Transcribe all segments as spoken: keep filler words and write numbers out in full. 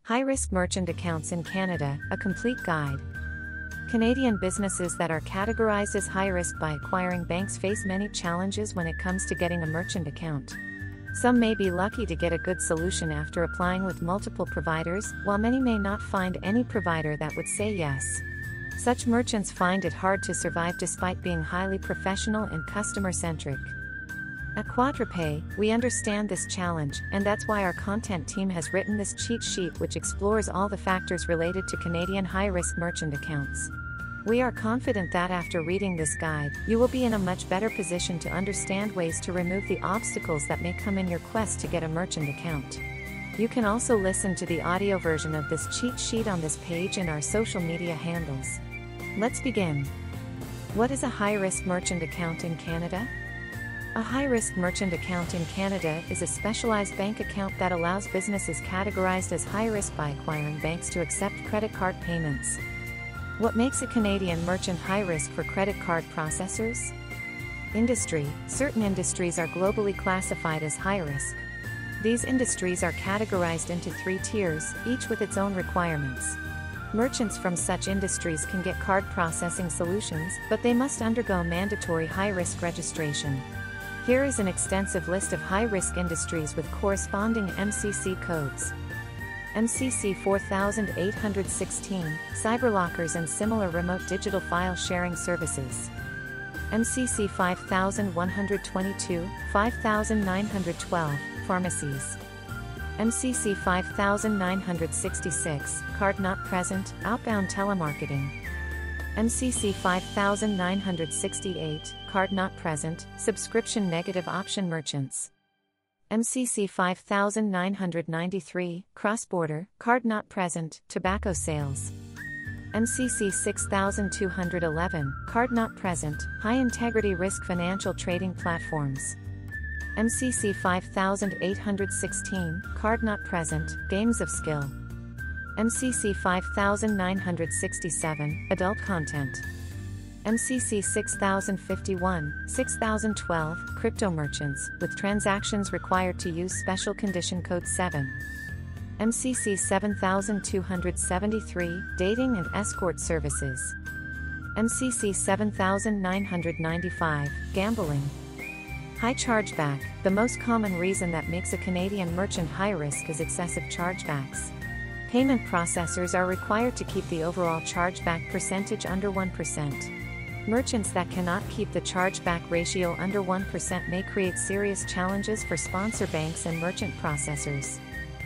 High-risk merchant accounts in Canada, a complete guide. Canadian businesses that are categorized as high-risk by acquiring banks face many challenges when it comes to getting a merchant account. Some may be lucky to get a good solution after applying with multiple providers, while many may not find any provider that would say yes. Such merchants find it hard to survive despite being highly professional and customer-centric. At Quadrupay, we understand this challenge, and that's why our content team has written this cheat sheet which explores all the factors related to Canadian high-risk merchant accounts. We are confident that after reading this guide, you will be in a much better position to understand ways to remove the obstacles that may come in your quest to get a merchant account. You can also listen to the audio version of this cheat sheet on this page and our social media handles. Let's begin. What is a high-risk merchant account in Canada? A high-risk merchant account in Canada is a specialized bank account that allows businesses categorized as high-risk by acquiring banks to accept credit card payments. What makes a Canadian merchant high-risk for credit card processors? Industry. Certain industries are globally classified as high-risk. These industries are categorized into three tiers, each with its own requirements. Merchants from such industries can get card processing solutions, but they must undergo mandatory high-risk registration. Here is an extensive list of high-risk industries with corresponding M C C codes. M C C four thousand eight hundred sixteen, cyberlockers and similar remote digital file sharing services. M C C five thousand one hundred twenty-two, five thousand nine hundred twelve, pharmacies. M C C five thousand nine hundred sixty-six, card not present, outbound telemarketing. M C C five thousand nine hundred sixty-eight, card not present, subscription negative option merchants. M C C five thousand nine hundred ninety-three, cross-border, card not present, tobacco sales. M C C six thousand two hundred eleven, card not present, high-integrity risk financial trading platforms. M C C five thousand eight hundred sixteen, card not present, games of skill. M C C five thousand nine hundred sixty-seven, adult content. M C C six thousand fifty-one, six thousand twelve, crypto merchants, with transactions required to use special condition code seven. M C C seven thousand two hundred seventy-three, dating and escort services. M C C seven thousand nine hundred ninety-five, gambling. High chargeback. The most common reason that makes a Canadian merchant high risk is excessive chargebacks. Payment processors are required to keep the overall chargeback percentage under one percent. Merchants that cannot keep the chargeback ratio under one percent may create serious challenges for sponsor banks and merchant processors.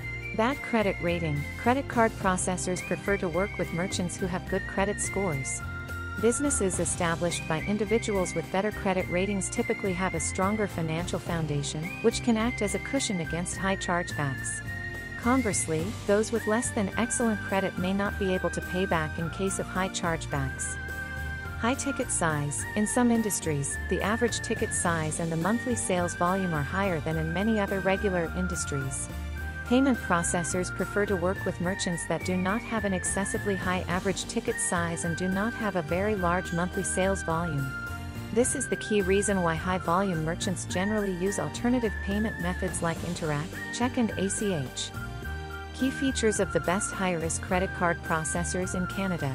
Bad credit rating. Credit card processors prefer to work with merchants who have good credit scores. Businesses established by individuals with better credit ratings typically have a stronger financial foundation, which can act as a cushion against high chargebacks. Conversely, those with less than excellent credit may not be able to pay back in case of high chargebacks. High ticket size. In some industries, the average ticket size and the monthly sales volume are higher than in many other regular industries. Payment processors prefer to work with merchants that do not have an excessively high average ticket size and do not have a very large monthly sales volume. This is the key reason why high-volume merchants generally use alternative payment methods like Interac, Check and A C H. Key features of the best high-risk credit card processors in Canada.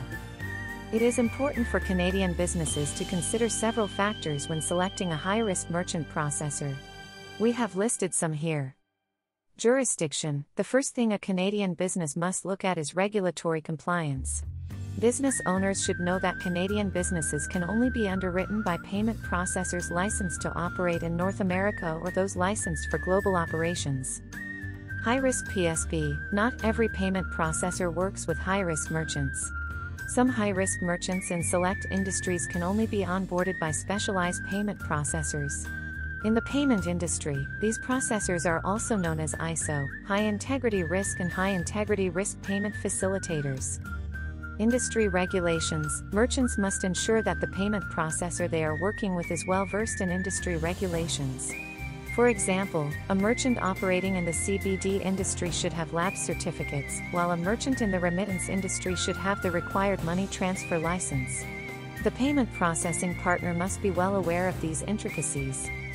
It is important for Canadian businesses to consider several factors when selecting a high-risk merchant processor. We have listed some here. Jurisdiction. The first thing a Canadian business must look at is regulatory compliance. Business owners should know that Canadian businesses can only be underwritten by payment processors licensed to operate in North America or those licensed for global operations. High-risk P S B. Not every payment processor works with high-risk merchants. Some high-risk merchants in select industries can only be onboarded by specialized payment processors. In the payment industry, these processors are also known as I S O, high-integrity risk and high-integrity risk payment facilitators. Industry regulations. Merchants must ensure that the payment processor they are working with is well-versed in industry regulations. For example, a merchant operating in the C B D industry should have lab certificates, while a merchant in the remittance industry should have the required money transfer license. The payment processing partner must be well aware of these intricacies.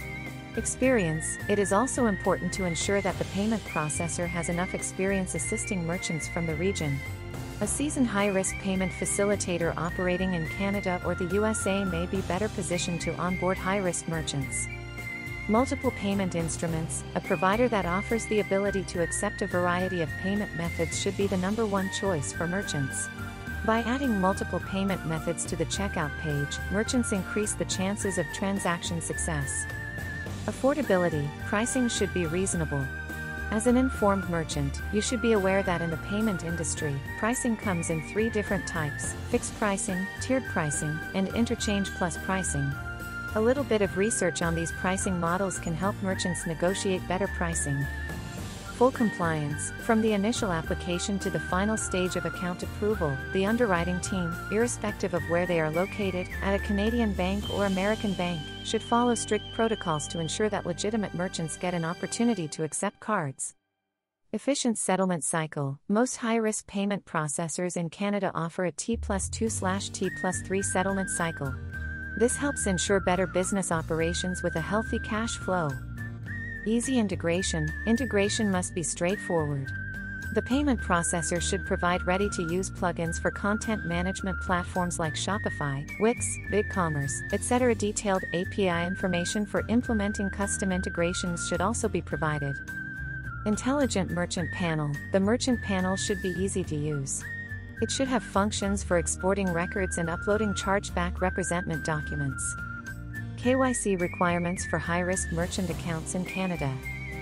Experience. It is also important to ensure that the payment processor has enough experience assisting merchants from the region. A seasoned high-risk payment facilitator operating in Canada or the U S A may be better positioned to onboard high-risk merchants. Multiple payment instruments. A provider that offers the ability to accept a variety of payment methods should be the number one choice for merchants. By adding multiple payment methods to the checkout page, merchants increase the chances of transaction success. Affordability. Pricing should be reasonable. As an informed merchant, you should be aware that in the payment industry, pricing comes in three different types: fixed pricing, tiered pricing, and interchange plus pricing. A little bit of research on these pricing models can help merchants negotiate better pricing. Full compliance. From the initial application to the final stage of account approval, the underwriting team, irrespective of where they are located, at a Canadian bank or American bank, should follow strict protocols to ensure that legitimate merchants get an opportunity to accept cards. Efficient settlement cycle. Most high-risk payment processors in Canada offer a T plus two slash T plus three settlement cycle. This helps ensure better business operations with a healthy cash flow. Easy integration. Integration must be straightforward. The payment processor should provide ready-to-use plugins for content management platforms like Shopify, Wix, BigCommerce, et cetera. Detailed A P I information for implementing custom integrations should also be provided. Intelligent Merchant Panel. The Merchant Panel should be easy to use. It should have functions for exporting records and uploading chargeback representment documents. K Y C requirements for high-risk merchant accounts in Canada.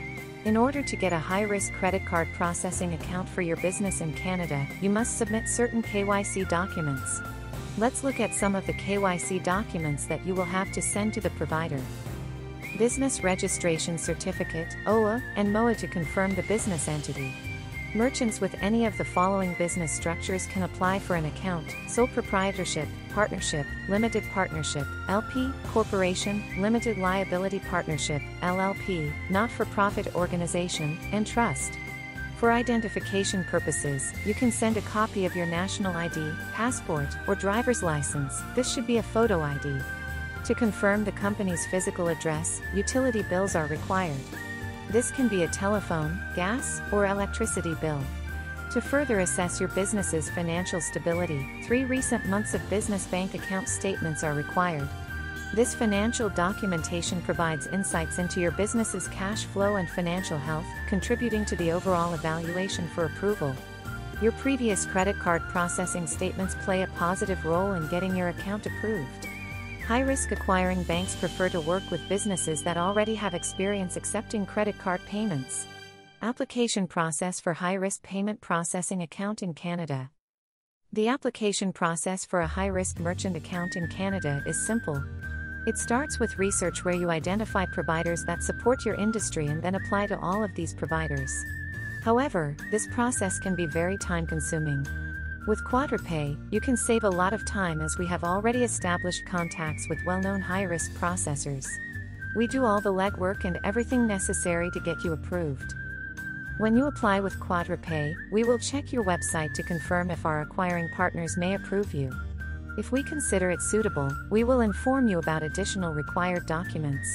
In order to get a high-risk credit card processing account for your business in Canada, you must submit certain K Y C documents. Let's look at some of the K Y C documents that you will have to send to the provider. Business Registration Certificate, O A, and M O A to confirm the business entity. Merchants with any of the following business structures can apply for an account: sole proprietorship, partnership, limited partnership, L P, corporation, limited liability partnership, L L P, not-for-profit organization, and trust. For identification purposes, you can send a copy of your national I D, passport, or driver's license. This should be a photo I D. To confirm the company's physical address, utility bills are required. This can be a telephone, gas, or electricity bill. To further assess your business's financial stability, three recent months of business bank account statements are required. This financial documentation provides insights into your business's cash flow and financial health, contributing to the overall evaluation for approval. Your previous credit card processing statements play a positive role in getting your account approved. High-risk acquiring banks prefer to work with businesses that already have experience accepting credit card payments. Application process for high-risk payment processing account in Canada. The application process for a high-risk merchant account in Canada is simple. It starts with research where you identify providers that support your industry and then apply to all of these providers. However, this process can be very time-consuming. With QuadraPay, you can save a lot of time as we have already established contacts with well-known high-risk processors. We do all the legwork and everything necessary to get you approved. When you apply with QuadraPay, we will check your website to confirm if our acquiring partners may approve you. If we consider it suitable, we will inform you about additional required documents.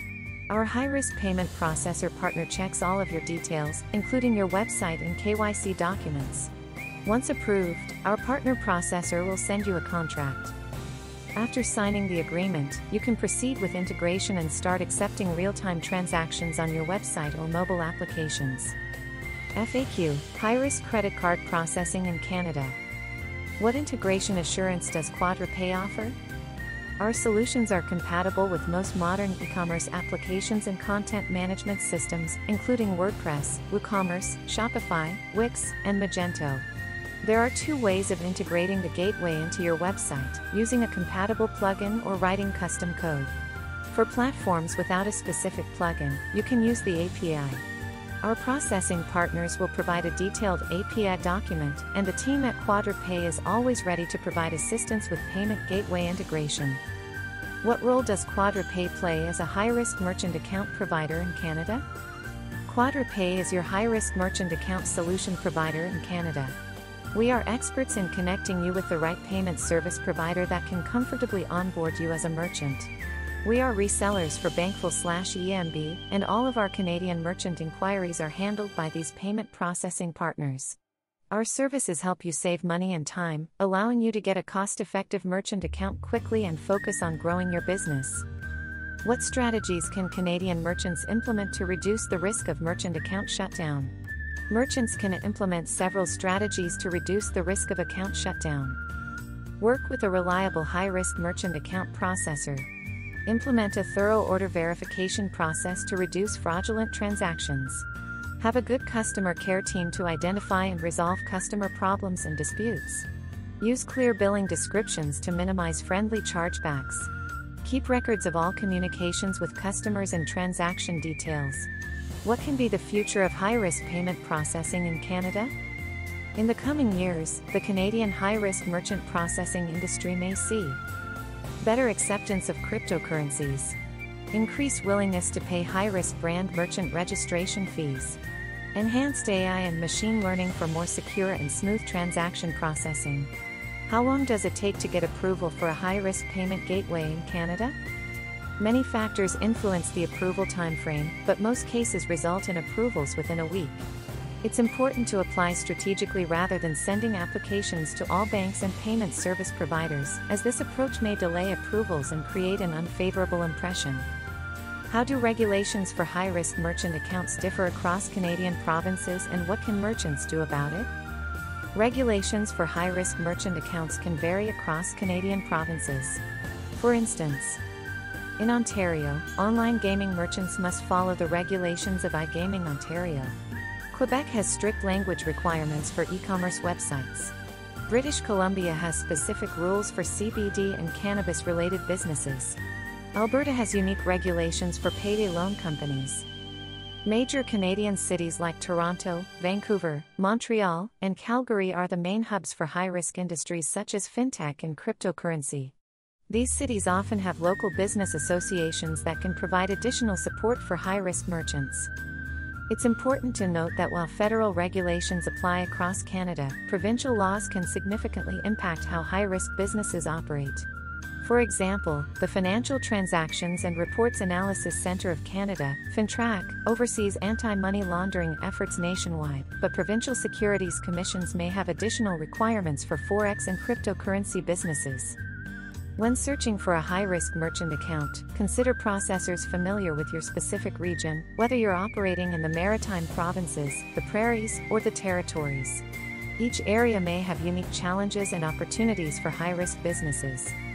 Our high-risk payment processor partner checks all of your details, including your website and K Y C documents. Once approved, our partner processor will send you a contract. After signing the agreement, you can proceed with integration and start accepting real-time transactions on your website or mobile applications. F A Q, High-Risk Credit Card Processing in Canada. What integration assurance does QuadraPay offer? Our solutions are compatible with most modern e-commerce applications and content management systems, including WordPress, WooCommerce, Shopify, Wix, and Magento. There are two ways of integrating the gateway into your website: using a compatible plugin or writing custom code. For platforms without a specific plugin, you can use the A P I. Our processing partners will provide a detailed A P I document, and the team at QuadraPay is always ready to provide assistance with payment gateway integration. What role does QuadraPay play as a high-risk merchant account provider in Canada? QuadraPay is your high-risk merchant account solution provider in Canada. We are experts in connecting you with the right payment service provider that can comfortably onboard you as a merchant. We are resellers for Bankful/E M B, and all of our Canadian merchant inquiries are handled by these payment processing partners. Our services help you save money and time, allowing you to get a cost-effective merchant account quickly and focus on growing your business. What strategies can Canadian merchants implement to reduce the risk of merchant account shutdown? Merchants can implement several strategies to reduce the risk of account shutdown. Work with a reliable high-risk merchant account processor. Implement a thorough order verification process to reduce fraudulent transactions. Have a good customer care team to identify and resolve customer problems and disputes. Use clear billing descriptions to minimize friendly chargebacks. Keep records of all communications with customers and transaction details. What can be the future of high-risk payment processing in Canada? In the coming years, the Canadian high-risk merchant processing industry may see better acceptance of cryptocurrencies, increased willingness to pay high-risk brand merchant registration fees, enhanced A I and machine learning for more secure and smooth transaction processing. How long does it take to get approval for a high-risk payment gateway in Canada? Many factors influence the approval timeframe, but most cases result in approvals within a week. It's important to apply strategically rather than sending applications to all banks and payment service providers, as this approach may delay approvals and create an unfavorable impression. How do regulations for high-risk merchant accounts differ across Canadian provinces, and what can merchants do about it? Regulations for high-risk merchant accounts can vary across Canadian provinces. For instance, in Ontario, online gaming merchants must follow the regulations of iGaming Ontario. Quebec has strict language requirements for e-commerce websites. British Columbia has specific rules for C B D and cannabis-related businesses. Alberta has unique regulations for payday loan companies. Major Canadian cities like Toronto, Vancouver, Montreal, and Calgary are the main hubs for high-risk industries such as fintech and cryptocurrency. These cities often have local business associations that can provide additional support for high-risk merchants. It's important to note that while federal regulations apply across Canada, provincial laws can significantly impact how high-risk businesses operate. For example, the Financial Transactions and Reports Analysis Centre of Canada, FINTRAC, oversees anti-money laundering efforts nationwide, but provincial securities commissions may have additional requirements for forex and cryptocurrency businesses. When searching for a high-risk merchant account, consider processors familiar with your specific region, whether you're operating in the Maritime Provinces, the Prairies, or the Territories. Each area may have unique challenges and opportunities for high-risk businesses.